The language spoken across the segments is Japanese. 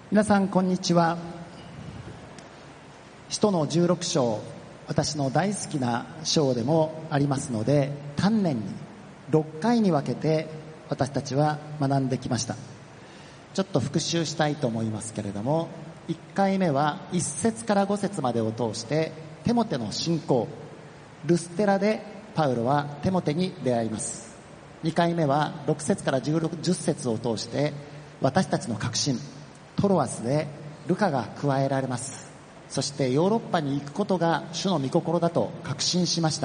皆さんこんにちは。使徒の16章、私の大好きな章でもありますので、丹念に6回に分けて私たちは学んできました。ちょっと復習したいと思いますけれども、1回目は1節から5節までを通してテモテの信仰、ルステラでパウロはテモテに出会います。2回目は6節から10節を通して私たちの確信、トロアスでルカが加えられます。そしてヨーロッパに行くことが主の御心だと確信しました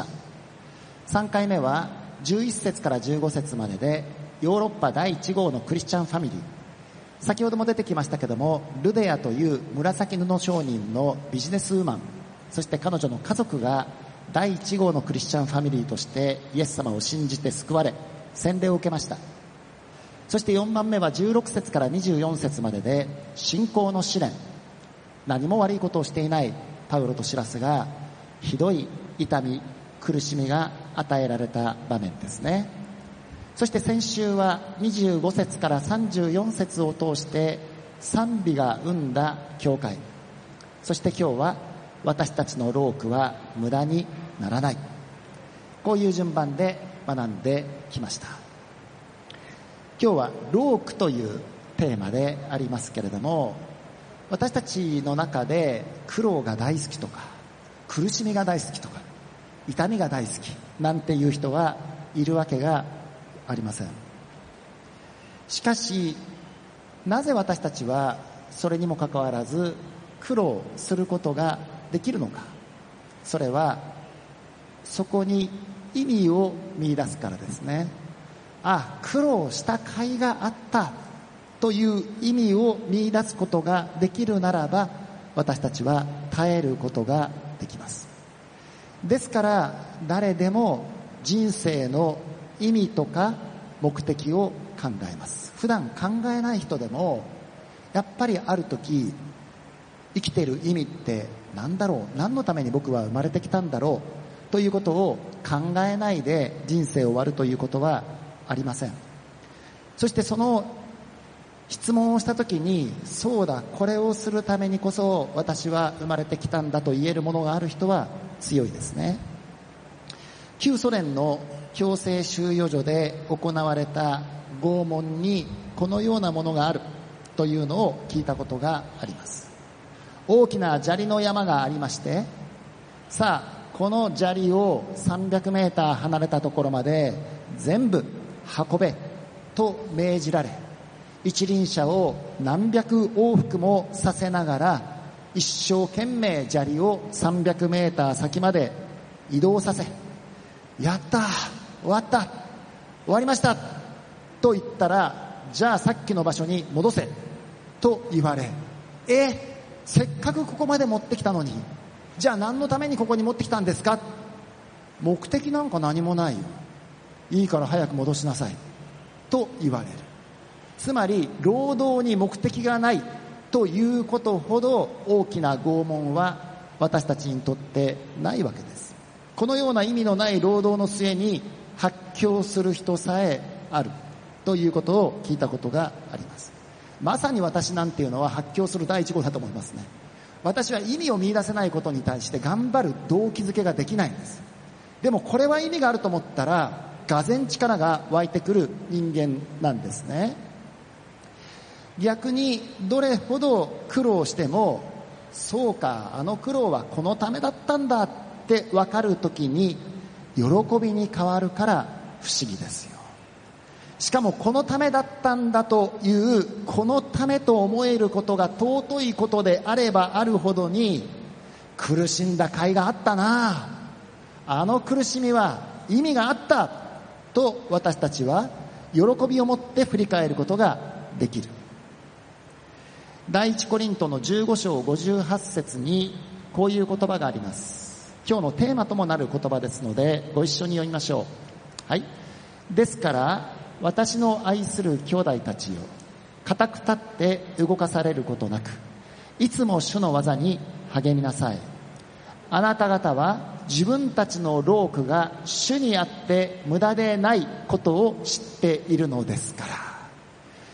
。3回目は11節から15節まででヨーロッパ第1号のクリスチャンファミリー、先ほども出てきましたけども、ルデアという紫布商人のビジネスウーマン、そして彼女の家族が第1号のクリスチャンファミリーとしてイエス様を信じて救われ洗礼を受けました。そして4番目は16節から24節までで信仰の試練、何も悪いことをしていないパウロとシラスがひどい痛み苦しみが与えられた場面ですね。そして先週は25節から34節を通して賛美が生んだ教会、そして今日は私たちの労苦は無駄にならない、こういう順番で学んできました。今日は労苦というテーマでありますけれども、私たちの中で苦労が大好きとか苦しみが大好きとか痛みが大好きなんていう人はいるわけがありません。しかしなぜ私たちはそれにもかかわらず苦労することができるのか。それはそこに意味を見出すからですね。苦労した甲斐があったという意味を見出すことができるならば、私たちは耐えることができます。ですから誰でも人生の意味とか目的を考えます。普段考えない人でもやっぱりある時、生きている意味って何だろう、何のために僕は生まれてきたんだろうということを考えないで人生を終わるということはありません。そしてその質問をしたときに、そうだ、これをするためにこそ私は生まれてきたんだと言えるものがある人は強いですね。旧ソ連の強制収容所で行われた拷問にこのようなものがあるというのを聞いたことがあります。大きな砂利の山がありまして、さあこの砂利を300メーター離れたところまで全部運べと命じられ、一輪車を何百往復もさせながら一生懸命砂利を300メーター先まで移動させ、やった、終わった、終わりましたと言ったら、じゃあさっきの場所に戻せと言われ、せっかくここまで持ってきたのに、じゃあ何のためにここに持ってきたんですか。目的なんか何もないよ、いいから早く戻しなさいと言われる。つまり労働に目的がないということほど大きな拷問は私たちにとってないわけです。このような意味のない労働の末に発狂する人さえあるということを聞いたことがあります。まさに私なんていうのは発狂する第一号だと思いますね。私は意味を見出せないことに対して頑張る動機づけができないんです。でもこれは意味があると思ったらがぜん力が湧いてくる人間なんですね。逆にどれほど苦労しても、そうか、あの苦労はこのためだったんだって分かるときに喜びに変わるから不思議ですよ。しかもこのためだったんだという、このためと思えることが尊いことであればあるほどに、苦しんだ甲斐があったな、あの苦しみは意味があったと私たちは喜びを持って振り返ることができる。第一コリントの15章58節にこういう言葉があります。今日のテーマともなる言葉ですのでご一緒に読みましょう。はい。ですから私の愛する兄弟たちよ、固く立って動かされることなく、いつも主の技に励みなさい。あなた方は自分たちの労苦が主にあって無駄でないことを知っているのですから。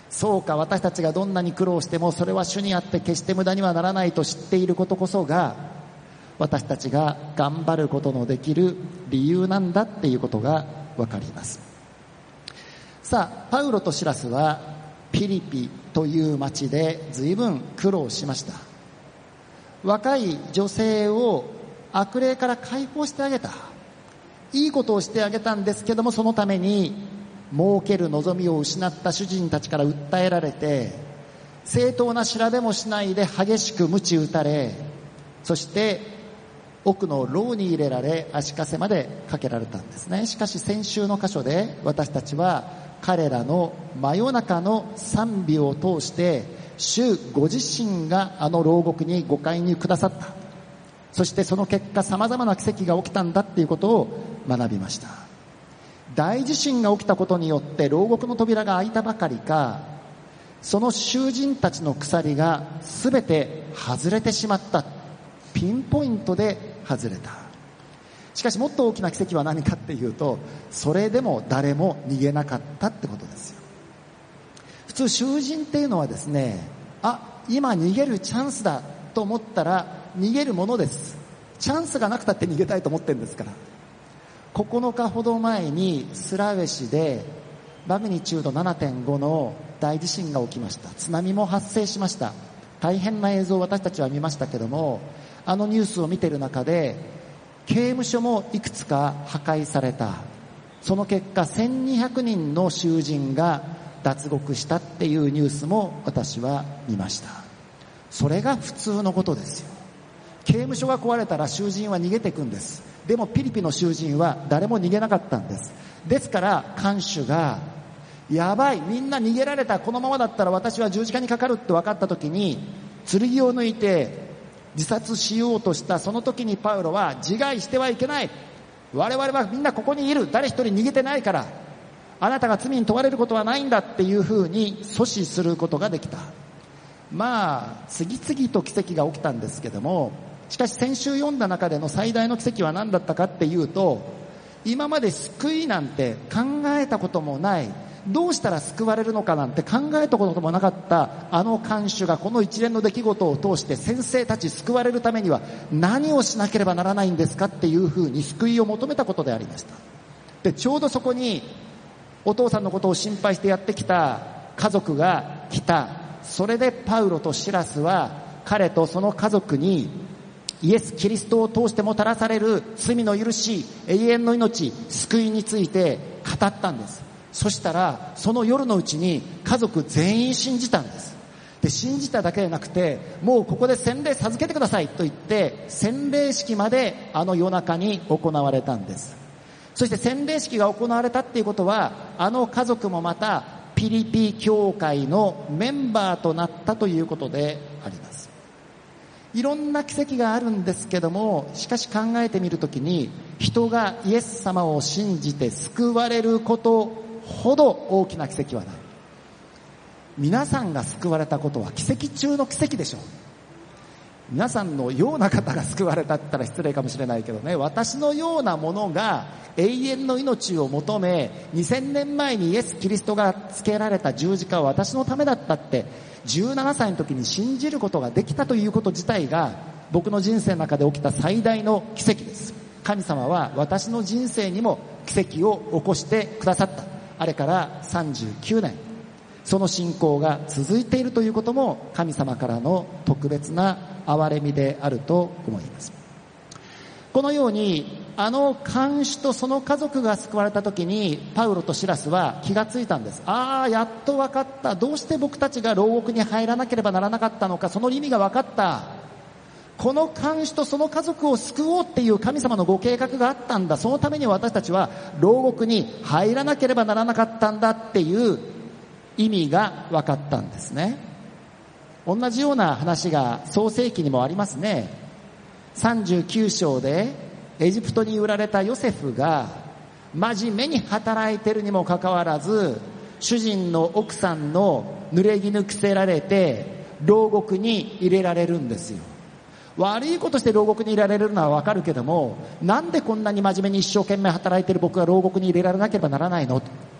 そうか、私たちがどんなに苦労してもそれは主にあって決して無駄にはならないと知っていることこそが、私たちが頑張ることのできる理由なんだっていうことがわかります。さあ、パウロとシラスはピリピという町で随分苦労しました。若い女性を悪霊から解放してあげた、いいことをしてあげたんですけども、そのために儲ける望みを失った主人たちから訴えられて、正当な調べもしないで激しく鞭打たれ、そして奥の牢に入れられ、足かせまでかけられたんですね。しかし先週の箇所で私たちは彼らの真夜中の賛美を通して、主ご自身があの牢獄にご介入くださった、そしてその結果様々な奇跡が起きたんだっていうことを学びました。大地震が起きたことによって牢獄の扉が開いたばかりか、その囚人たちの鎖が全て外れてしまった。ピンポイントで外れた。しかしもっと大きな奇跡は何かっていうと、それでも誰も逃げなかったってことですよ。普通囚人っていうのはですね、今逃げるチャンスだと思ったら逃げるものです。チャンスがなくたって逃げたいと思ってるんですから。9日ほど前にスラウェシでマグニチュード 7.5 の大地震が起きました。津波も発生しました。大変な映像を私たちは見ましたけども、あのニュースを見ている中で刑務所もいくつか破壊された。その結果1200人の囚人が脱獄したっていうニュースも私は見ました。それが普通のことですよ。刑務所が壊れたら囚人は逃げていくんです。でもピリピの囚人は誰も逃げなかったんです。ですから看守が、やばい、みんな逃げられた、このままだったら私は十字架にかかるって分かった時に剣を抜いて自殺しようとした。その時にパウロは、自害してはいけない、我々はみんなここにいる、誰一人逃げてないから、あなたが罪に問われることはないんだっていうふうに阻止することができた。次々と奇跡が起きたんですけども、しかし先週読んだ中での最大の奇跡は何だったかっていうと、今まで救いなんて考えたこともない、どうしたら救われるのかなんて考えたこともなかったあの看守が、この一連の出来事を通して先生たち救われるためには何をしなければならないんですかっていうふうに救いを求めたことでありました。で、ちょうどそこにお父さんのことを心配してやってきた家族が来た。それでパウロとシラスは彼とその家族にイエス・キリストを通してもたらされる罪の許し、永遠の命、救いについて語ったんです。そしたらその夜のうちに家族全員信じたんです。で、信じただけでなくて、もうここで洗礼授けてくださいと言って洗礼式まであの夜中に行われたんです。そして洗礼式が行われたっていうことは、あの家族もまたピリピ教会のメンバーとなったということであります。いろんな奇跡があるんですけども、しかし考えてみるときに、人がイエス様を信じて救われることほど大きな奇跡はない。皆さんが救われたことは奇跡中の奇跡でしょう。皆さんのような方が救われたって言ったら失礼かもしれないけどね、私のようなものが永遠の命を求め、2000年前にイエス・キリストがつけられた十字架は私のためだったって17歳の時に信じることができたということ自体が、僕の人生の中で起きた最大の奇跡です。神様は私の人生にも奇跡を起こしてくださった。あれから39年、その信仰が続いているということも神様からの特別な憐れみであると思います。このようにあの看守とその家族が救われた時に、パウロとシラスは気がついたんです。やっと分かった。どうして僕たちが牢獄に入らなければならなかったのか、その意味が分かった。この看守とその家族を救おうっていう神様のご計画があったんだ。そのために私たちは牢獄に入らなければならなかったんだっていう意味が分かったんですね。同じような話が創世記にもありますね。39章でエジプトに売られたヨセフが真面目に働いてるにもかかわらず、主人の奥さんの濡れ衣着せられて牢獄に入れられるんですよ。悪いことして牢獄に入れられるのはわかるけども、なんでこんなに真面目に一生懸命働いてる僕が牢獄に入れられなければならないの。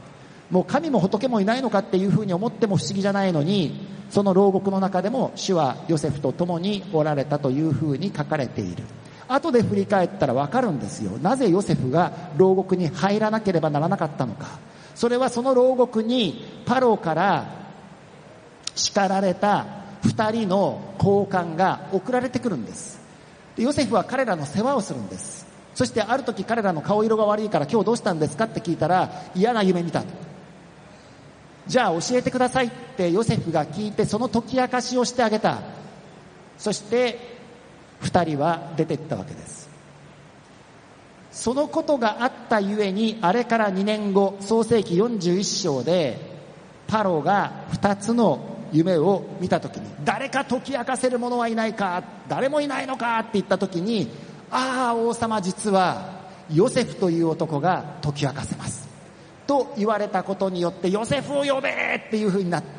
もう神も仏もいないのかっていうふうに思っても不思議じゃないのに、その牢獄の中でも主はヨセフと共におられたというふうに書かれている。後で振り返ったらわかるんですよ。なぜヨセフが牢獄に入らなければならなかったのか。それはその牢獄にパロから叱られた2人の高官が送られてくるんです。でヨセフは彼らの世話をするんです。そしてある時彼らの顔色が悪いから、今日どうしたんですかって聞いたら、嫌な夢見たと。じゃあ教えてくださいってヨセフが聞いて、その解き明かしをしてあげた。そして2人は出て行ったわけです。そのことがあったゆえに、あれから2年後、創世記41章でパロが2つの夢を見たときに、誰か解き明かせる者はいないか、誰もいないのかって言ったときに、ああ王様、実はヨセフという男が解き明かせますと言われたことによって、ヨセフを呼べっていう風になって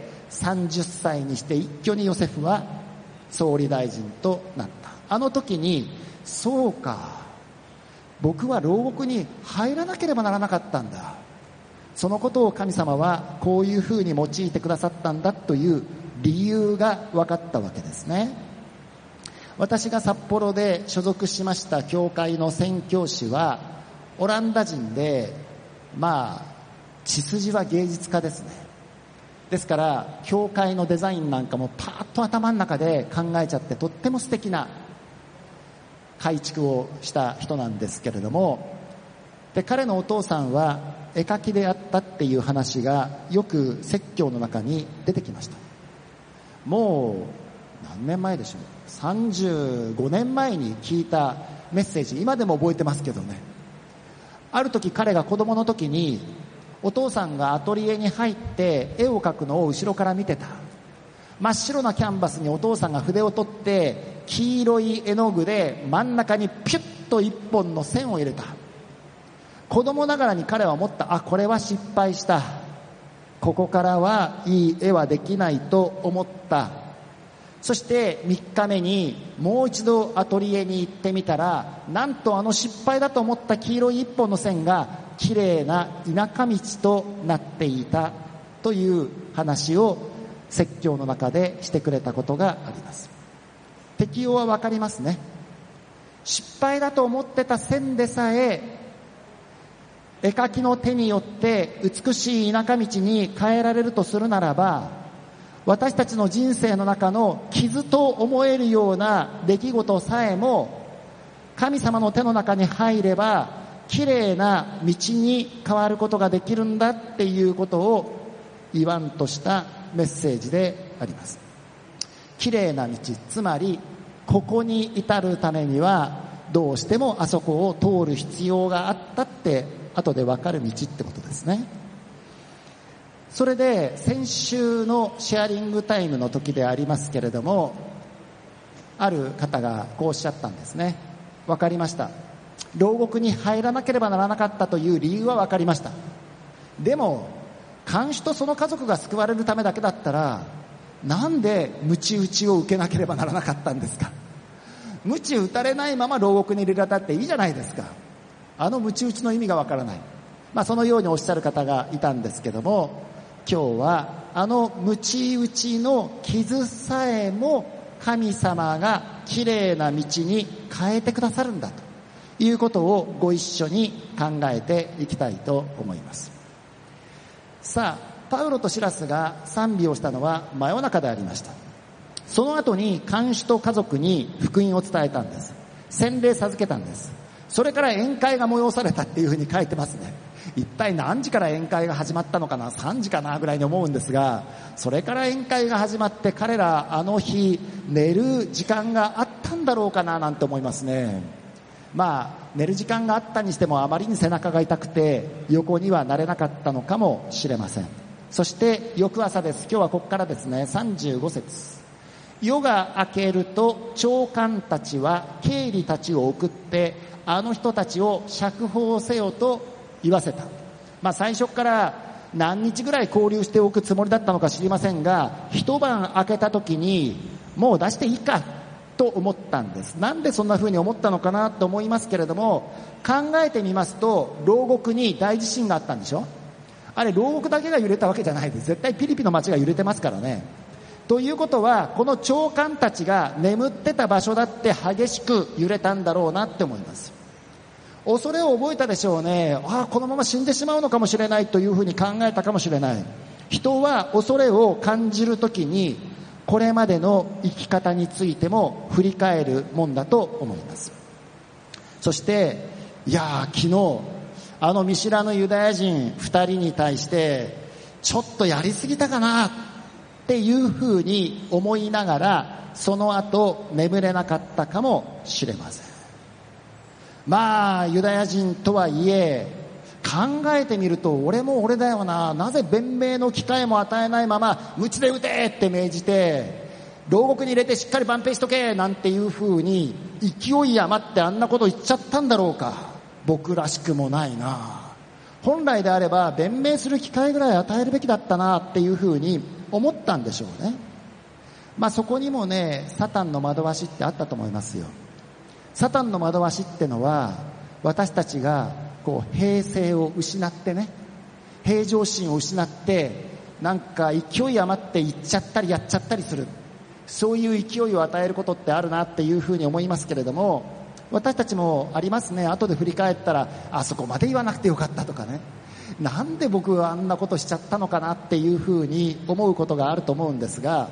、30歳にして一挙にヨセフは総理大臣となった。あの時に、そうか、僕は牢獄に入らなければならなかったんだ、そのことを神様はこういうふうに用いてくださったんだという理由が分かったわけですね。私が札幌で所属しました教会の宣教師はオランダ人で、血筋は芸術家ですね。ですから教会のデザインなんかもパーッと頭の中で考えちゃって、とっても素敵な改築をした人なんですけれども、で彼のお父さんは絵描きであったっていう話がよく説教の中に出てきました。もう何年前でしょう、35年前に聞いたメッセージ、今でも覚えてますけどね。ある時彼が子供の時に、お父さんがアトリエに入って絵を描くのを後ろから見てた。真っ白なキャンバスにお父さんが筆を取って黄色い絵の具で真ん中にピュッと一本の線を入れた。子供ながらに彼は思った。これは失敗した、ここからはいい絵はできないと思った。そして3日目にもう一度アトリエに行ってみたら、なんとあの失敗だと思った黄色い一本の線が綺麗な田舎道となっていたという話を説教の中でしてくれたことがあります。適用はわかりますね。失敗だと思ってた線でさえ絵描きの手によって美しい田舎道に変えられるとするならば、私たちの人生の中の傷と思えるような出来事さえも神様の手の中に入れば綺麗な道に変わることができるんだっていうことを言わんとしたメッセージであります。綺麗な道、つまりここに至るためにはどうしてもあそこを通る必要があったって後で分かる道ってことですね。それで先週のシェアリングタイムの時でありますけれども、ある方がこうおっしゃったんですね。分かりました、牢獄に入らなければならなかったという理由は分かりました。でも看守とその家族が救われるためだけだったら、なんで鞭打ちを受けなければならなかったんですか。鞭打たれないまま牢獄に入れられたっていいじゃないですか。あの鞭打ちの意味がわからない、そのようにおっしゃる方がいたんですけども、今日はあの鞭打ちの傷さえも神様がきれいな道に変えてくださるんだということをご一緒に考えていきたいと思います。さあ、パウロとシラスが賛美をしたのは真夜中でありました。その後に看守と家族に福音を伝えたんです。洗礼授けたんです。それから宴会が催されたっていうふうに書いてますね。一体何時から宴会が始まったのかな、3時かなぐらいに思うんですが、それから宴会が始まって彼らあの日寝る時間があったんだろうかななんて思いますね。寝る時間があったにしてもあまりに背中が痛くて横にはなれなかったのかもしれません。そして翌朝です。今日はここからですね、35節。夜が明けると長官たちは経理たちを送ってあの人たちを釈放せよと言わせた。最初から何日ぐらい交流しておくつもりだったのか知りませんが、一晩明けた時にもう出していいかと思ったんです。なんでそんな風に思ったのかなと思いますけれども、考えてみますと牢獄に大地震があったんでしょ。 あれ牢獄だけが揺れたわけじゃないです。絶対ピリピの街が揺れてますからね。ということはこの長官たちが眠ってた場所だって激しく揺れたんだろうなって思います。恐れを覚えたでしょうね。このまま死んでしまうのかもしれないというふうに考えたかもしれない。人は恐れを感じるときにこれまでの生き方についても振り返るもんだと思います。そして昨日見知らぬユダヤ人2人に対してちょっとやりすぎたかなっていうふうに思いながらその後眠れなかったかもしれません。ユダヤ人とはいえ考えてみると俺も俺だよな、なぜ弁明の機会も与えないまま鞭で打てって命じて牢獄に入れてしっかり挽回しとけなんていうふうに勢い余ってあんなこと言っちゃったんだろうか。僕らしくもないな。本来であれば弁明する機会ぐらい与えるべきだったなっていうふうに思ったんでしょうね。そこにもねサタンの惑わしってあったと思いますよ。サタンの惑わしってのは私たちが平静を失ってね、平常心を失ってなんか勢い余って言っちゃったりやっちゃったりする、そういう勢いを与えることってあるなっていうふうに思いますけれども、私たちもありますね。後で振り返ったらあそこまで言わなくてよかったとかね、なんで僕はあんなことしちゃったのかなっていうふうに思うことがあると思うんですが、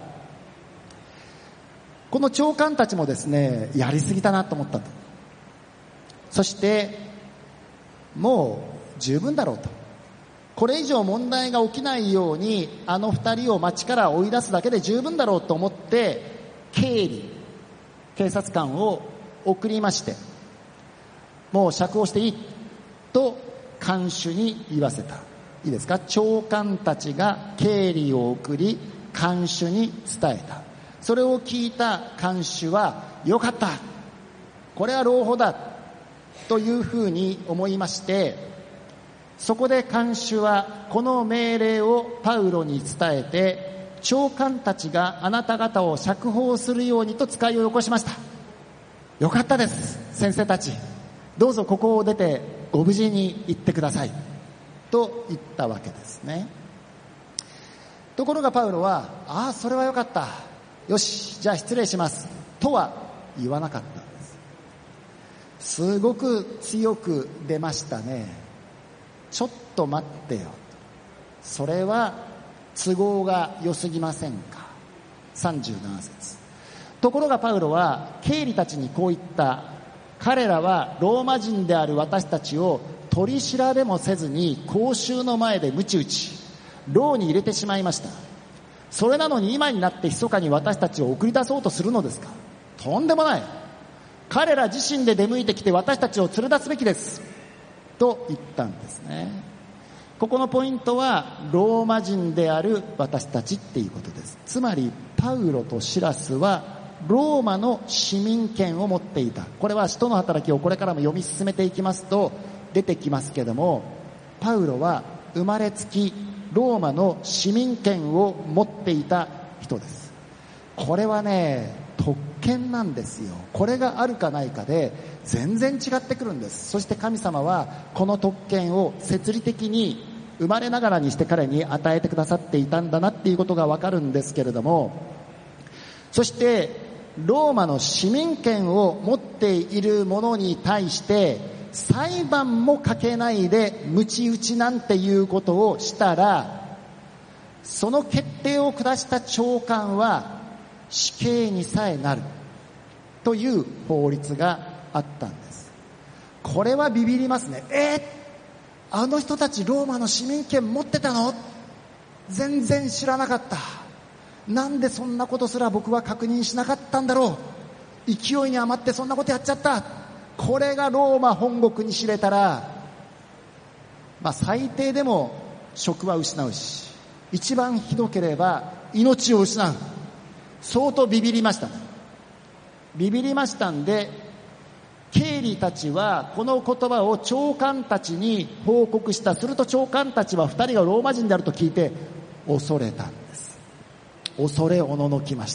この長官たちもですねやりすぎたなと思ったと。そしてもう十分だろうと、これ以上問題が起きないようにあの二人を町から追い出すだけで十分だろうと思って警察官を送りまして、もう釈放していいと看守に言わせた。いいですか。長官たちが経理を送り看守に伝えた。それを聞いた看守はよかった、これは朗報だというふうに思いまして、そこで看守はこの命令をパウロに伝えて、長官たちがあなた方を釈放するようにと使いをよこしました。よかったです、先生たち、どうぞここを出てご無事に行ってくださいと言ったわけですね。ところがパウロはそれはよかった、よしじゃあ失礼しますとは言わなかった。すごく強く出ましたね。ちょっと待ってよ、それは都合が良すぎませんか。37節。ところがパウロは経理たちにこう言った。彼らはローマ人である私たちを取り調べもせずに公衆の前で鞭打ち牢に入れてしまいました。それなのに今になって密かに私たちを送り出そうとするのですか。とんでもない、彼ら自身で出向いてきて私たちを連れ出すべきですと言ったんですね。ここのポイントはローマ人である私たちっていうことです。つまりパウロとシラスはローマの市民権を持っていた。これは使徒の働きをこれからも読み進めていきますと出てきますけども、パウロは生まれつきローマの市民権を持っていた人です。これはね特権なんですよ。これがあるかないかで全然違ってくるんです。そして神様はこの特権を摂理的に生まれながらにして彼に与えてくださっていたんだなっていうことがわかるんですけれども、そしてローマの市民権を持っている者に対して裁判もかけないで鞭打ちなんていうことをしたら、その決定を下した長官は死刑にさえなるという法律があったんです。これはビビりますね。あの人たちローマの市民権持ってたの？全然知らなかった。なんでそんなことすら僕は確認しなかったんだろう。勢いに余ってそんなことやっちゃった。これがローマ本国に知れたら、最低でも職は失うし、一番ひどければ命を失う。相当ビビりましたね。ビビりましたんで、経理たちはこの言葉を長官たちに報告した。すると長官たちは2人がローマ人であると聞いて恐れたんです。恐れおののきました。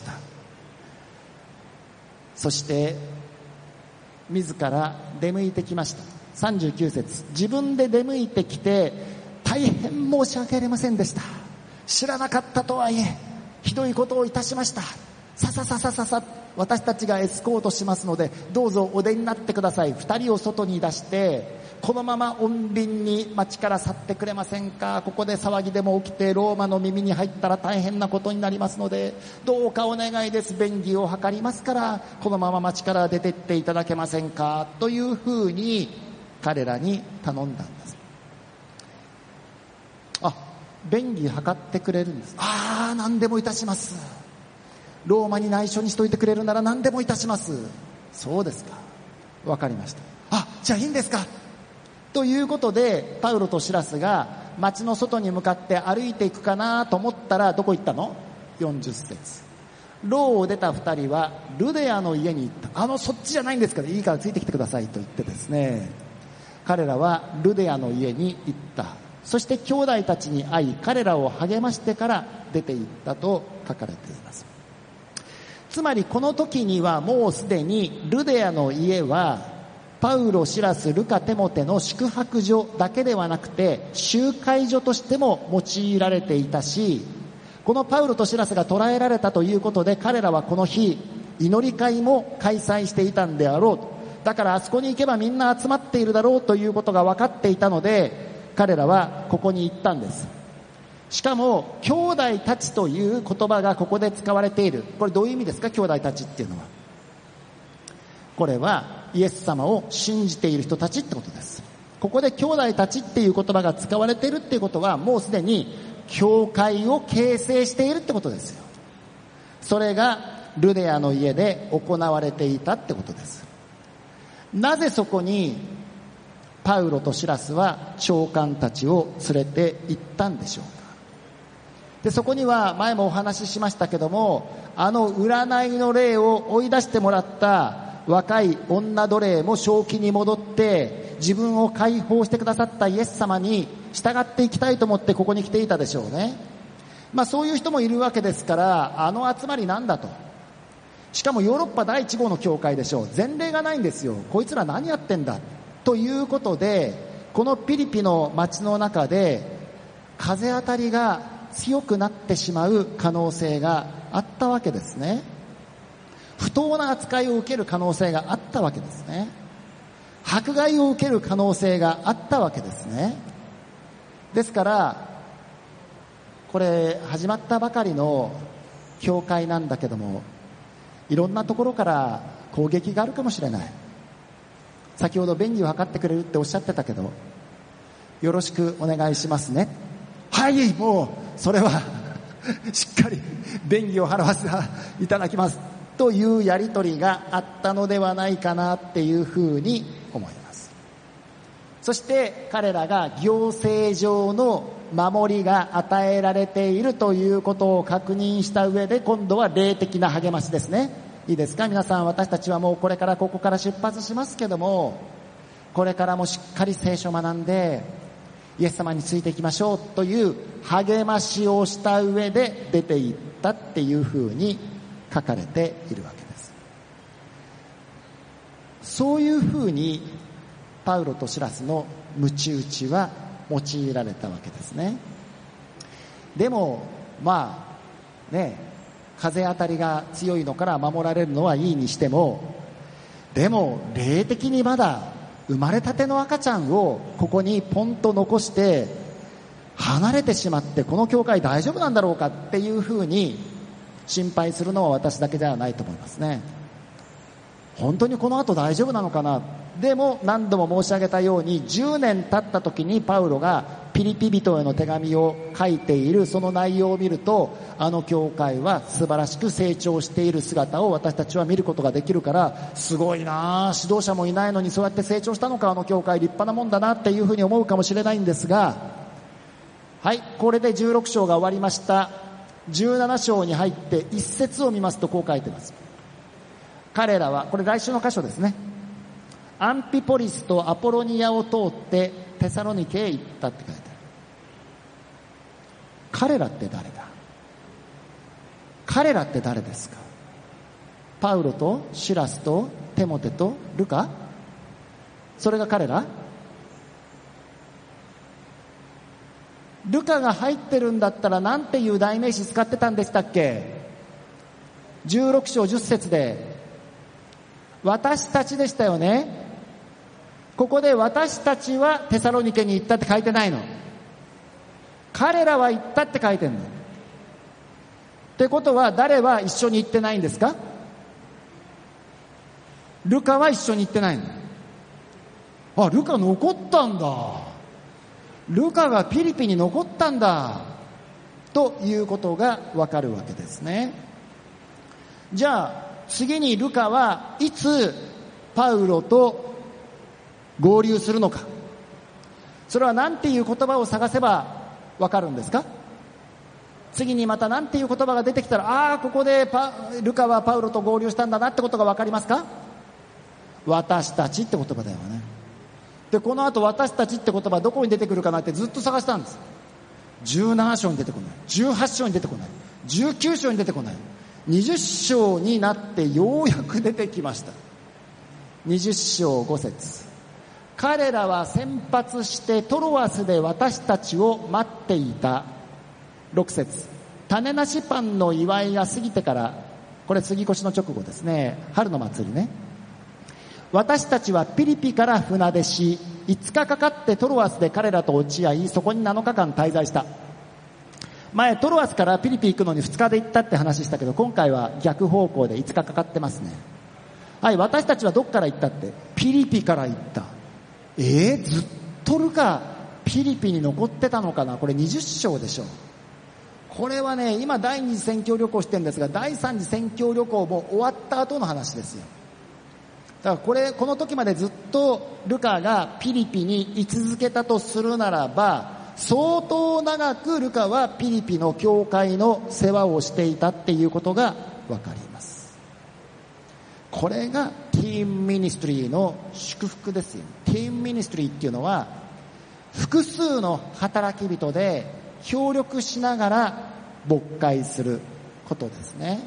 そして自ら出向いてきました。39節、自分で出向いてきて、 大変申し訳ありませんでした。知らなかったとはいえひどいことをいたしました。ささ私たちがエスコートしますのでどうぞお出になってください。二人を外に出して、このまま穏便に町から去ってくれませんか。ここで騒ぎでも起きてローマの耳に入ったら大変なことになりますので、どうかお願いです。便宜を図りますからこのまま町から出てっていただけませんか、というふうに彼らに頼んだんです。便宜図ってくれるんです。何でもいたします。ローマに内緒にしといてくれるなら何でもいたします。そうですか、わかりました。じゃあいいんですか。ということでパウロとシラスが町の外に向かって歩いていくかなと思ったら、どこ行ったの。40節、牢を出た2人はルデアの家に行った。そっちじゃないんですから、いいからついてきてくださいと言ってですね、彼らはルデアの家に行った。そして兄弟たちに会い彼らを励ましてから出て行ったと書かれています。つまりこの時にはもうすでにルデアの家はパウロ、シラス、ルカ、テモテの宿泊所だけではなくて集会所としても用いられていたし、このパウロとシラスが捕らえられたということで彼らはこの日祈り会も開催していたんであろうと。だからあそこに行けばみんな集まっているだろうということが分かっていたので彼らはここに行ったんです。しかも兄弟たちという言葉がここで使われている。これどういう意味ですか。兄弟たちっていうのは、これはイエス様を信じている人たちってことです。ここで兄弟たちっていう言葉が使われているっていうことは、もうすでに教会を形成しているってことですよ。それがルデアの家で行われていたってことです。なぜそこにパウロとシラスは長官たちを連れて行ったんでしょうか。でそこには前もお話ししましたけども、占いの霊を追い出してもらった若い女奴隷も正気に戻って自分を解放してくださったイエス様に従っていきたいと思ってここに来ていたでしょうね。そういう人もいるわけですから、集まりなんだと。しかもヨーロッパ第一号の教会でしょう。前例がないんですよ。こいつら何やってんだということで、このピリピの町の中で風当たりが強くなってしまう可能性があったわけですね。不当な扱いを受ける可能性があったわけですね。迫害を受ける可能性があったわけですね。ですからこれ始まったばかりの教会なんだけども、いろんなところから攻撃があるかもしれない。先ほど便宜を図ってくれるっておっしゃってたけど、よろしくお願いしますね。はい、もうそれはしっかり便宜を払わせていただきますというやり取りがあったのではないかなっていうふうに思います。そして彼らが行政上の守りが与えられているということを確認した上で、今度は霊的な励ましですね。いいですか皆さん、私たちはもうこれからここから出発しますけども、これからもしっかり聖書を学んでイエス様についていきましょうという励ましをした上で出て行ったっていうふうに書かれているわけです。そういうふうにパウロとシラスの鞭打ちは用いられたわけですね。でも風当たりが強いのから守られるのはいいにしても、でも霊的にまだ生まれたての赤ちゃんをここにポンと残して離れてしまって、この教会大丈夫なんだろうかっていうふうに心配するのは私だけではないと思いますね。本当にこの後大丈夫なのかな。でも何度も申し上げたように、10年経った時にパウロがピリピ人への手紙を書いているその内容を見ると、教会は素晴らしく成長している姿を私たちは見ることができるから、すごいな、指導者もいないのにそうやって成長したのか、教会立派なもんだなっていうふうに思うかもしれないんですが、はい、これで16章が終わりました。17章に入って一節を見ますとこう書いてます。彼らは、これ来週の箇所ですね、アンピポリスとアポロニアを通ってテサロニケへ行ったって書いてある。彼らって誰だ。彼らって誰ですか。パウロとシラスとテモテとルカ、それが彼ら。 ルカが入ってるんだったらなんていう代名詞使ってたんでしたっけ。16章10節で私たちでしたよね。ここで私たちはテサロニケに行ったって書いてないの。彼らは行ったって書いてんの。ってことは誰は一緒に行ってないんですか。ルカは一緒に行ってないの。あ、ルカ残ったんだ。ルカがピリピに残ったんだということがわかるわけですね。じゃあ次にルカはいつパウロと合流するのか。それは何ていう言葉を探せばわかるんですか。次にまた何ていう言葉が出てきたら、ここでルカはパウロと合流したんだなってことがわかりますか。私たちって言葉だよね。でこの後私たちって言葉どこに出てくるかなってずっと探したんです。17章に出てこない、18章に出てこない、19章に出てこない、20章になってようやく出てきました。20章5節、彼らは先発してトロアスで私たちを待っていた。6節、種なしパンの祝いが過ぎてから、これ杉越の直後ですね、春の祭りね。私たちはピリピから船出し、5日かかってトロアスで彼らと落ち合い、そこに7日間滞在した。前トロアスからピリピ行くのに2日で行ったって話したけど、今回は逆方向で5日かかってますね。はい、私たちはどっから行ったって、ピリピから行った。ずっとルカピリピに残ってたのかな。これ20章でしょ。これはね、今第二次宣教旅行してるんですが、第三次宣教旅行も終わった後の話ですよ。だからこの時までずっとルカがピリピに居続けたとするならば、相当長くルカはピリピの教会の世話をしていたっていうことがわかります。これがティーンミニストリーの祝福ですよ。ティーンミニストリーっていうのは複数の働き人で協力しながら牧会することですね。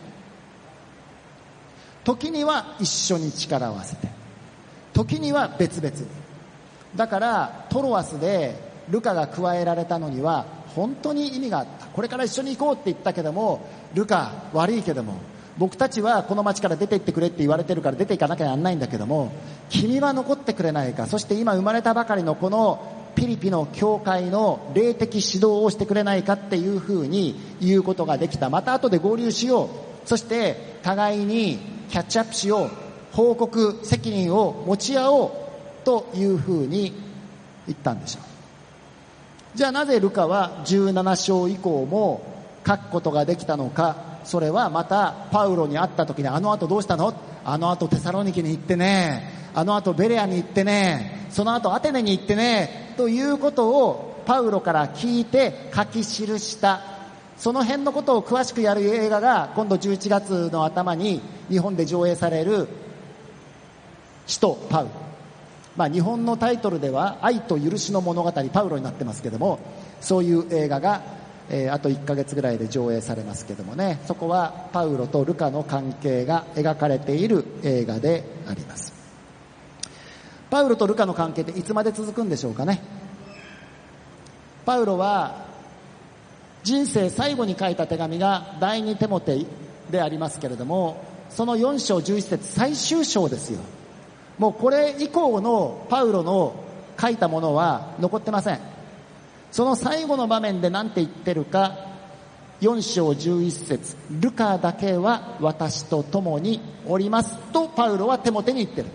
時には一緒に力を合わせて、時には別々に。だからトロアスでルカが加えられたのには本当に意味があった。これから一緒に行こうって言ったけども、ルカ悪いけども僕たちはこの町から出て行ってくれって言われてるから出て行かなきゃなんないんだけども、君は残ってくれないか。そして今生まれたばかりのこのピリピの教会の霊的指導をしてくれないかっていうふうに言うことができた。また後で合流しよう。そして互いにキャッチアップしよう。報告責任を持ち合おうというふうに言ったんでしょう。じゃあなぜルカは17章以降も書くことができたのか。それはまたパウロに会った時に、あの後どうしたの？あの後テサロニケに行ってね、あの後ベレアに行ってね、その後アテネに行ってね、ということをパウロから聞いて書き記した。その辺のことを詳しくやる映画が今度11月の頭に日本で上映される使徒パウロ。日本のタイトルでは愛と許しの物語パウロになってますけども、そういう映画があと1ヶ月ぐらいで上映されますけどもね、そこはパウロとルカの関係が描かれている映画であります。パウロとルカの関係っていつまで続くんでしょうかね。パウロは人生最後に書いた手紙が第二テモテでありますけれども、その4章11節最終章ですよ。もうこれ以降のパウロの書いたものは残ってません。その最後の場面で何て言ってるか、4章11節ルカだけは私と共におりますとパウロはテモテに言ってる。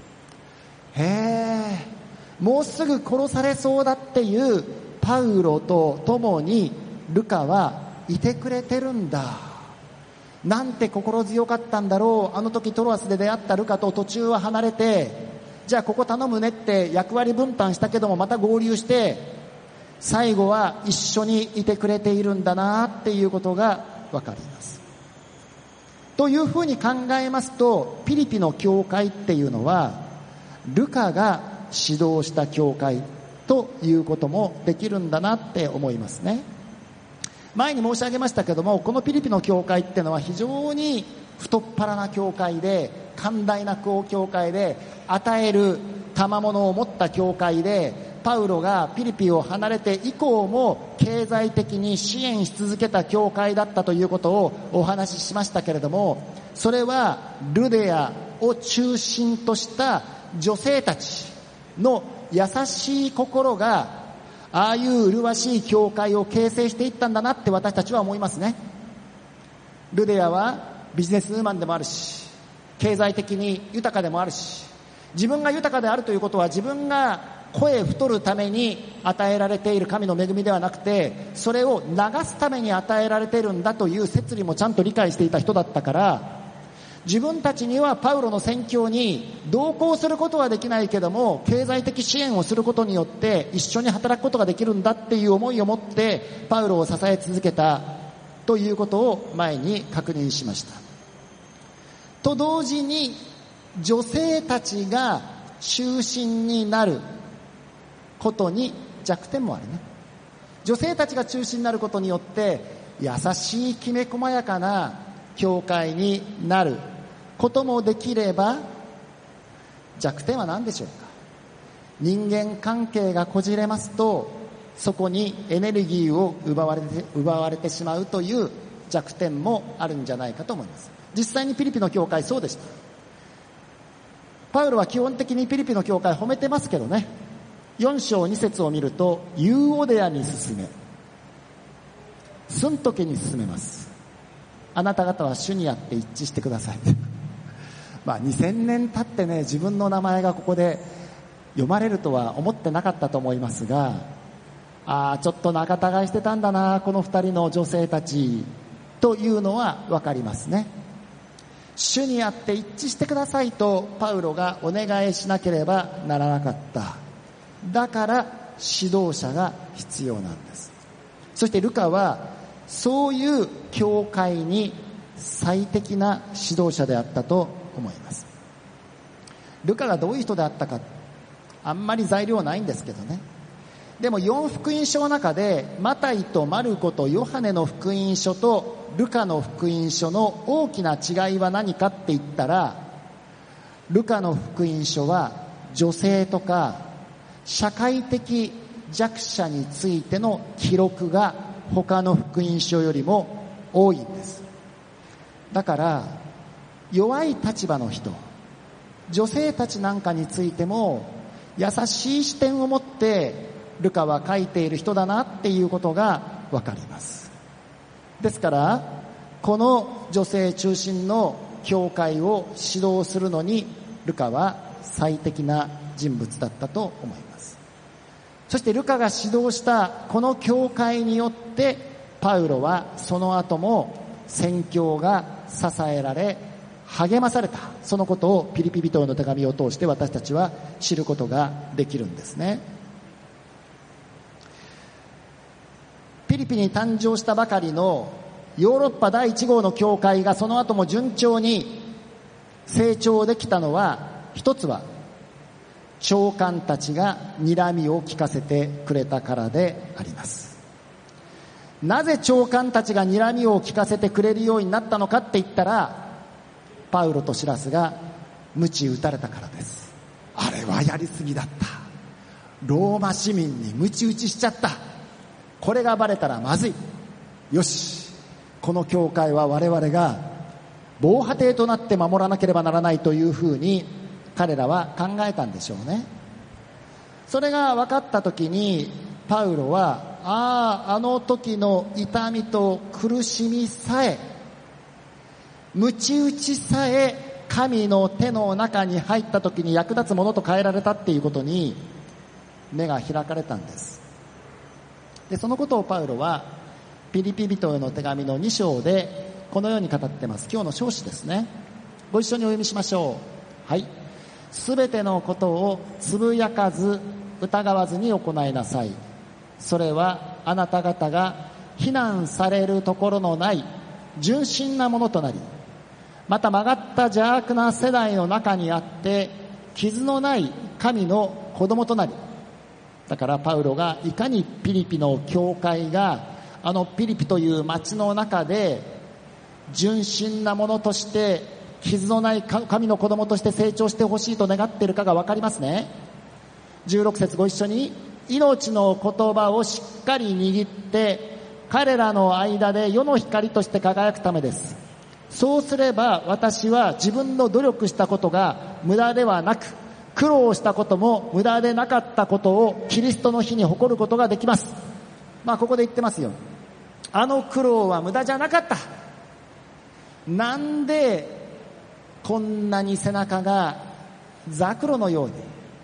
もうすぐ殺されそうだっていうパウロと共にルカはいてくれてるんだ。なんて心強かったんだろう。あの時トロアスで出会ったルカと途中は離れて、じゃあここ頼むねって役割分担したけどもまた合流して、最後は一緒にいてくれているんだなっていうことがわかります。というふうに考えますと、ピリピの教会っていうのはルカが指導した教会ということもできるんだなって思いますね。前に申し上げましたけども、このピリピの教会っていうのは非常に太っ腹な教会で、寛大な教会で、与える賜物を持った教会で、 パウロがピリピを離れて以降も経済的に支援し続けた教会だったということをお話ししましたけれども、それはルデアを中心とした女性たちの優しい心がああいう麗しい教会を形成していったんだなって私たちは思いますね。ルデアはビジネスウーマンでもあるし、経済的に豊かでもあるし、自分が豊かであるということは自分が声太るために与えられている神の恵みではなくて、それを流すために与えられているんだという摂理もちゃんと理解していた人だったから、自分たちにはパウロの宣教に同行することはできないけども、経済的支援をすることによって一緒に働くことができるんだっていう思いを持ってパウロを支え続けたということを前に確認しました。と同時に女性たちが中心になることに弱点もあるね。女性たちが中心になることによって優しいきめ細やかな教会になることもできれば、弱点は何でしょうか。人間関係がこじれますと、そこにエネルギーを奪われてしまうという弱点もあるんじゃないかと思います。実際にピリピの教会そうでした。パウロは基本的にピリピの教会褒めてますけどね。4章2節を見ると、ユーオデアに進め、スントケに進めます。あなた方は主にあって一致してください。2000年経ってね、自分の名前がここで読まれるとは思ってなかったと思いますが、ちょっと仲違いしてたんだな、この2人の女性たちというのは分かりますね。主にあって一致してくださいとパウロがお願いしなければならなかった。だから指導者が必要なんです。そしてルカはそういう教会に最適な指導者であったと思います。ルカがどういう人であったか、あんまり材料ないんですけどね。でも4福音書の中でマタイとマルコとヨハネの福音書とルカの福音書の大きな違いは何かって言ったら、ルカの福音書は女性とか社会的弱者についての記録が他の福音書よりも多いんです。だから弱い立場の人、女性たちなんかについても優しい視点を持ってルカは書いている人だなっていうことがわかります。ですからこの女性中心の教会を指導するのにルカは最適な人物だったと思います。そしてルカが指導したこの教会によってパウロはその後も宣教が支えられ励まされた、そのことをピリピ人への手紙を通して私たちは知ることができるんですね。ピリピに誕生したばかりのヨーロッパ第1号の教会がその後も順調に成長できたのは、一つは長官たちが睨みを聞かせてくれたからであります。なぜ長官たちが睨みを聞かせてくれるようになったのかって言ったら、パウロとシラスが鞭打たれたからです。あれはやりすぎだった。ローマ市民に鞭打ちしちゃった。これがバレたらまずい。よし、この教会は我々が防波堤となって守らなければならないというふうに彼らは考えたんでしょうね。それが分かった時にパウロはあの時の痛みと苦しみさえ、鞭打ちさえ神の手の中に入った時に役立つものと変えられたっていうことに目が開かれたんです。でそのことをパウロはピリピ人への手紙の2章でこのように語っています。今日の章子ですね。ご一緒にお読みしましょう。はい。すべてのことをつぶやかず疑わずに行いなさい。それはあなた方が非難されるところのない純真なものとなり、また曲がった邪悪な世代の中にあって傷のない神の子供となり。だからパウロがいかにピリピの教会があのピリピという町の中で純真なものとして傷のない神の子供として成長してほしいと願っているかが分かりますね。16節ご一緒に。 命の言葉をしっかり握って彼らの間で世の光として輝くためです。そうすれば私は自分の努力したことが無駄ではなく、苦労したことも無駄でなかったことをキリストの日に誇ることができます。ここで言ってますよ。あの苦労は無駄じゃなかった。なんでこんなに背中がザクロのように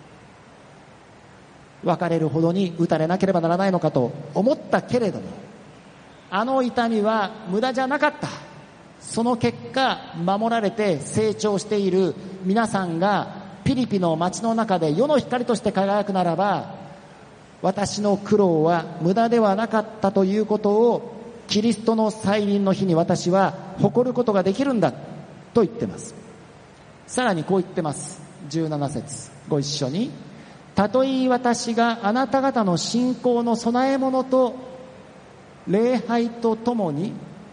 別れるほどに打たれなければならないのかと思ったけれども、あの痛みは無駄じゃなかった。その結果守られて成長している皆さんがピリピの街の中で世の光として輝くならば、私の苦労は無駄ではなかったということをキリストの再臨の日に私は誇ることができるんだと言ってます。さらにこう言ってます。17節ご一緒に。たとえ私があなた方の信仰の備え物と礼拝とともに、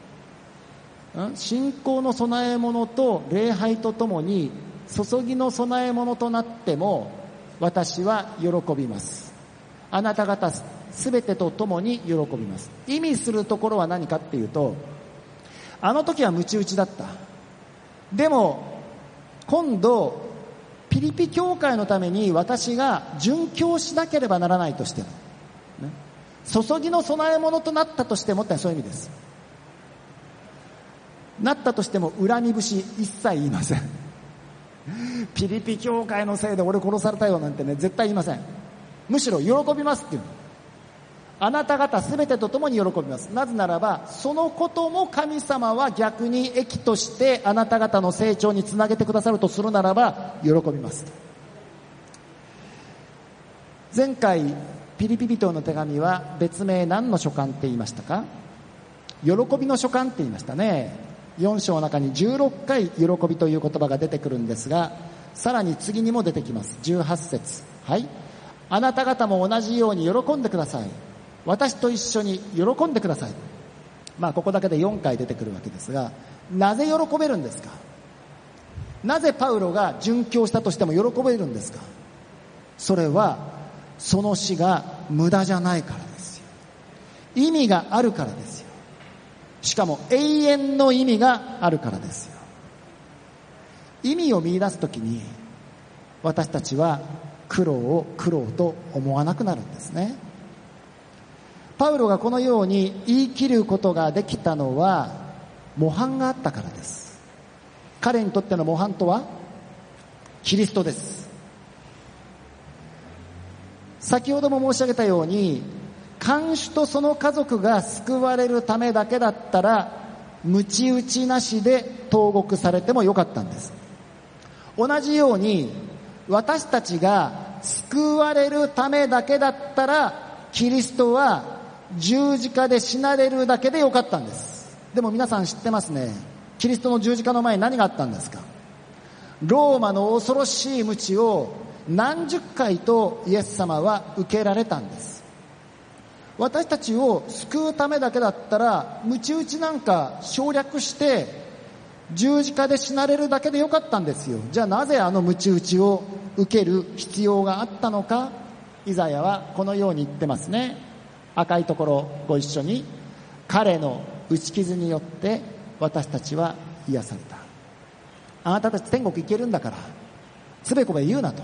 信仰の備え物と礼拝とともに注ぎの備え物となっても私は喜びます。あなた方すべてとともに喜びます。意味するところは何かっていうと、あの時はムチ打ちだった。でも今度ピリピ教会のために私が殉教しなければならないとしても、注ぎの備え物となったとしてもってそういう意味です。なったとしても恨み節一切言いません。ピリピ教会のせいで俺殺されたよなんてね、絶対言いません。むしろ喜びますっていうの。あなた方すべてとともに喜びます。なぜならばそのことも神様は逆に益としてあなた方の成長につなげてくださるとするならば喜びます。前回ピリピ人の手紙は別名何の書簡って言いましたか？喜びの書簡って言いましたね。4章の中に16回喜びという言葉が出てくるんですが、さらに次にも出てきます。18節、はい、あなた方も同じように喜んでください。私と一緒に喜んでください。ここだけで4回出てくるわけですが、なぜ喜べるんですか？なぜパウロが殉教したとしても喜べるんですか？それはその死が無駄じゃないからですよ。意味があるからですよ。しかも永遠の意味があるからですよ。意味を見出すときに私たちは苦労を苦労と思わなくなるんですね。パウロがこのように言い切ることができたのは模範があったからです。彼にとっての模範とはキリストです。先ほども申し上げたように、看守とその家族が救われるためだけだったら鞭打ちなしで投獄されてもよかったんです。同じように私たちが救われるためだけだったらキリストは十字架で死なれるだけでよかったんです。でも皆さん知ってますね。キリストの十字架の前に何があったんですか？ローマの恐ろしい鞭を何十回とイエス様は受けられたんです。私たちを救うためだけだったら鞭打ちなんか省略して十字架で死なれるだけでよかったんですよ。じゃあなぜあの鞭打ちを受ける必要があったのか。イザヤはこのように言ってますね。赤いところご一緒に。彼の打ち傷によって私たちは癒された。あなたたち天国行けるんだからつべこべ言うなと、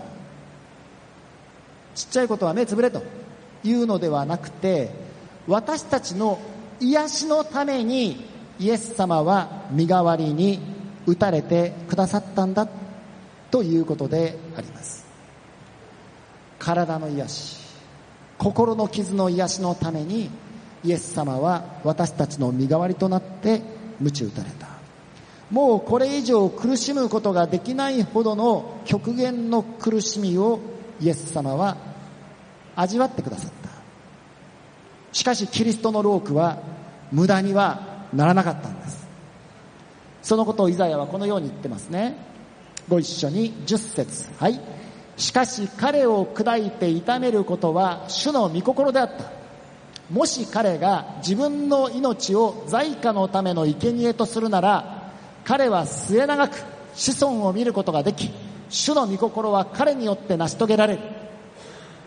ちっちゃいことは目つぶれというのではなくて、私たちの癒しのためにイエス様は身代わりに打たれてくださったんだということであります。体の癒し、心の傷の癒しのためにイエス様は私たちの身代わりとなって鞭打たれた。もうこれ以上苦しむことができないほどの極限の苦しみをイエス様は味わってくださった。しかしキリストの労苦は無駄にはならなかったんです。そのことをイザヤはこのように言ってますね。ご一緒に10節、はい。しかし彼を砕いて痛めることは主の御心であった。もし彼が自分の命を罪過のための生贄とするなら、彼は末永く子孫を見ることができ、主の御心は彼によって成し遂げられる。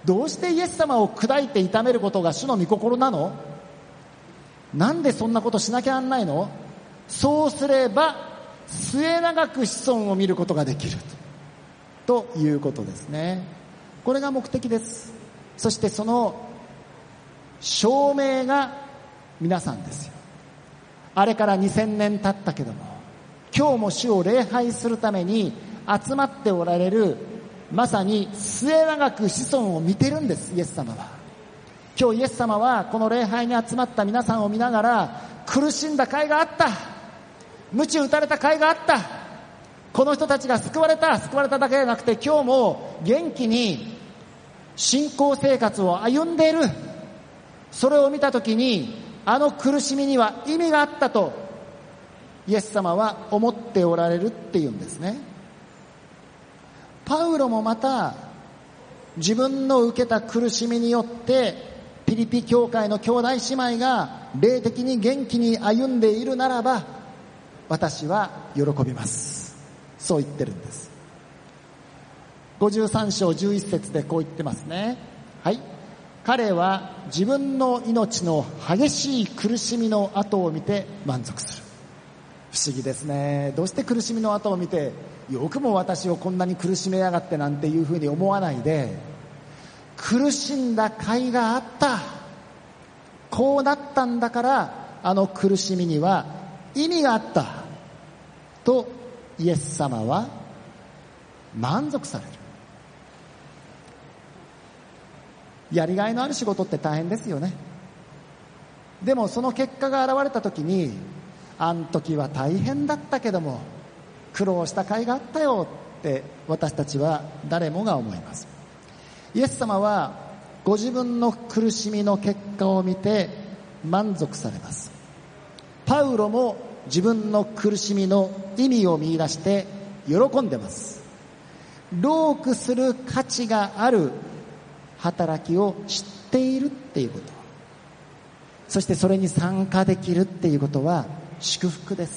どうしてイエス様を砕いて痛めることが主の御心なの？なんでそんなことしなきゃなんないの？そうすれば末永く子孫を見ることができるということですね。これが目的です。そしてその証明が皆さんですよ。あれから2000年経ったけども、今日も主を礼拝するために集まっておられる、まさに末永く子孫を見てるんです。イエス様は。今日イエス様はこの礼拝に集まった皆さんを見ながら、苦しんだ甲斐があった、鞭打たれた甲斐があった、この人たちが救われただけじゃなくて、今日も元気に信仰生活を歩んでいる、それを見たときに、あの苦しみには意味があったとイエス様は思っておられるっていうんですね。パウロもまた自分の受けた苦しみによってピリピ教会の兄弟姉妹が霊的に元気に歩んでいるならば、私は喜びます、そう言ってるんです。53章11節でこう言ってますね。はい。彼は自分の命の激しい苦しみの後を見て満足する。不思議ですね。どうして苦しみの後を見て、よくも私をこんなに苦しめやがってなんていうふうに思わないで、苦しんだ甲斐があった、こうなったんだからあの苦しみには意味があったとイエス様は満足される。やりがいのある仕事って大変ですよね。でもその結果が現れた時に、あん時は大変だったけども苦労した甲斐があったよって私たちは誰もが思います。イエス様はご自分の苦しみの結果を見て満足されます。パウロも自分の苦しみの意味を見出して喜んでます。労苦する価値がある働きを知っているっていうこと、そしてそれに参加できるっていうことは祝福です。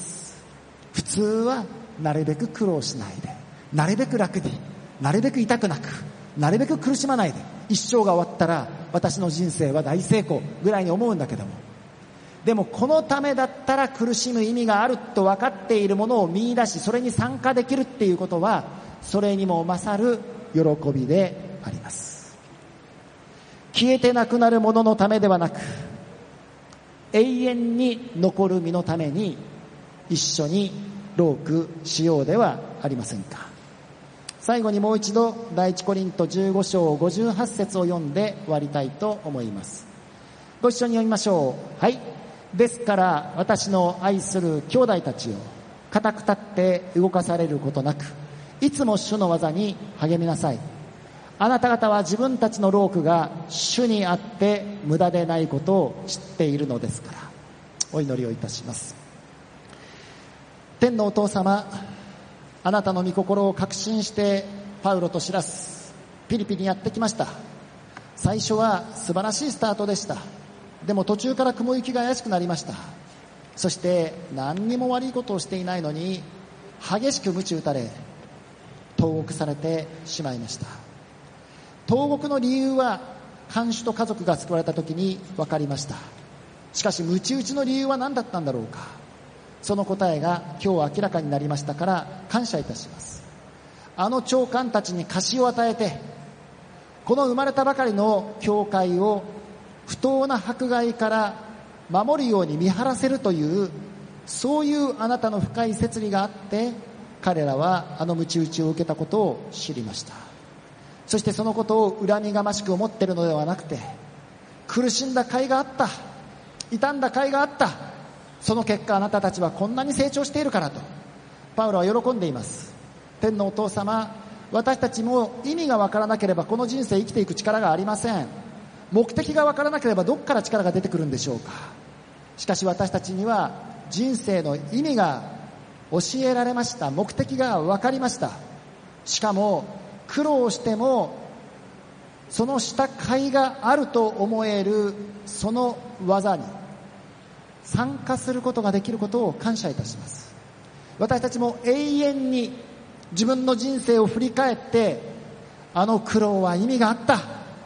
普通はなるべく苦労しないで、なるべく楽に、なるべく痛くなく、なるべく苦しまないで、一生が終わったら私の人生は大成功ぐらいに思うんだけども、でもこのためだったら苦しむ意味があると分かっているものを見出し、それに参加できるっていうことは、それにも勝る喜びであります。消えてなくなるもののためではなく、永遠に残る身のために一緒に労苦しようではありませんか。最後にもう一度第一コリント15章58節を読んで終わりたいと思います。ご一緒に読みましょう。はい。ですから私の愛する兄弟たちよ、固く立って動かされることなく、いつも主の技に励みなさい。あなた方は自分たちの労苦が主にあって無駄でないことを知っているのですから。お祈りをいたします。天のお父様、あなたの御心を確信してパウロとシラス、ピリピにやってきました。最初は素晴らしいスタートでした。でも途中から雲行きが怪しくなりました。そして何にも悪いことをしていないのに激しく鞭打たれ投獄されてしまいました。投獄の理由は看守と家族が救われた時に分かりました。しかし鞭打ちの理由は何だったんだろうか。その答えが今日明らかになりましたから感謝いたします。あの長官たちに貸しを与えて、この生まれたばかりの教会を不当な迫害から守るように見張らせるという、そういうあなたの深い摂理があって、彼らはあの鞭打ちを受けたことを知りました。そしてそのことを恨みがましく思っているのではなくて、苦しんだ甲斐があった、傷んだ甲斐があった、その結果あなたたちはこんなに成長しているからとパウロは喜んでいます。天のお父様、私たちも意味がわからなければこの人生生きていく力がありません。目的がわからなければどこから力が出てくるんでしょうか。しかし私たちには人生の意味が教えられました。目的がわかりました。しかも苦労してもそのした甲斐があると思えるその技に参加することができることを感謝いたします。私たちも永遠に自分の人生を振り返って、あの苦労は意味があった、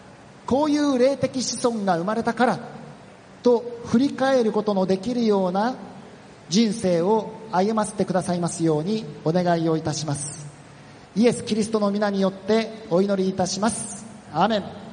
こういう霊的子孫が生まれたからと振り返ることのできるような人生を歩ませてくださいますようにお願いをいたします。イエス・キリストの皆によってお祈りいたします。アーメン。